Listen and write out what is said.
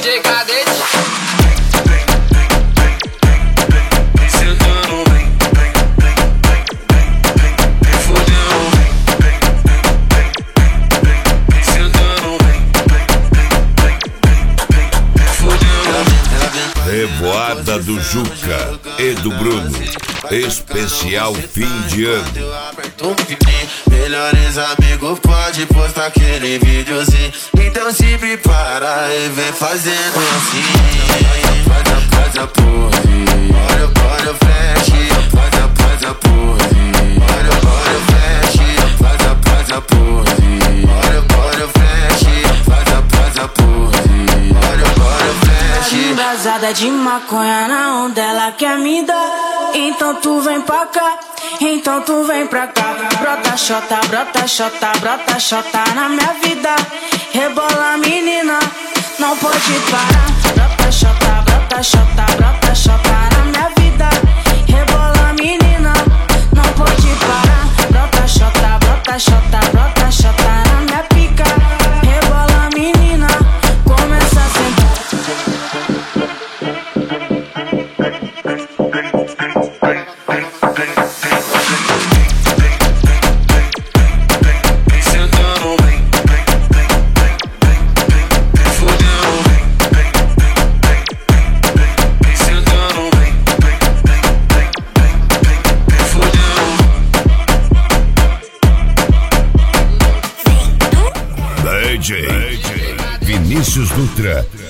DJ Cadete. Revoada do Juca e do Bruno, especial fim de ano. Melhores amigos pode postar aquele videozinho. Então se prepara e vem fazendo assim. Faz a pose, olha o flash. Faz a pose, olha o flash. Faz a pose, olha o flash. Faz a pose, olha o flash. Embrasada de maconha na onda, ela quer me dar. Então tu vem pra cá, então tu vem pra cá. Brota xota, brota xota, brota xota na minha vida. Rebola menina, não pode parar. Brota xota, brota xota, brota xota na minha vida. Rebola menina, não pode parar. Brota xota, brota xota, brota xota na minha pica. Rebola menina, começa a sentar. DJ Vinícius Dutra